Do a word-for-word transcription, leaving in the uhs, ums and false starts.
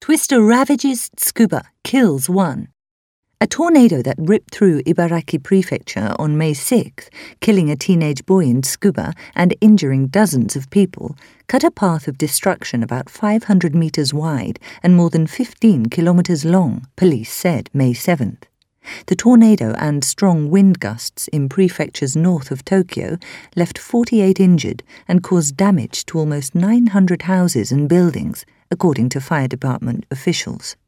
Twister ravages Tsukuba, kills one. A tornado that ripped through Ibaraki Prefecture on May sixth, killing a teenage boy in Tsukuba and injuring dozens of people, cut a path of destruction about five hundred metres wide and more than fifteen kilometres long, police said May seventh. The tornado and strong wind gusts in prefectures north of Tokyo left forty-eight injured and caused damage to almost nine hundred houses and buildings, according to fire department officials.